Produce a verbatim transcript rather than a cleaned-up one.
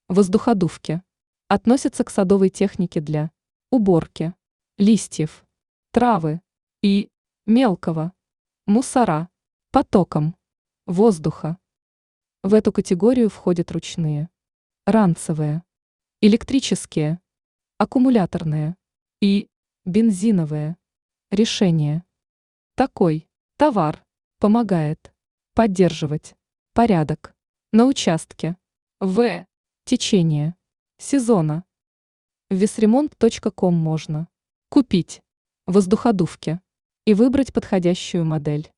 Воздуходувки относятся к садовой технике для уборки листьев, травы и мелкого мусора потоком воздуха. В эту категорию входят ручные, ранцевые, электрические, аккумуляторные и бензиновые решения. Такой товар помогает поддерживать порядок на участке в течение сезона. В весремонт точка ком можно купить воздуходувки и выбрать подходящую модель.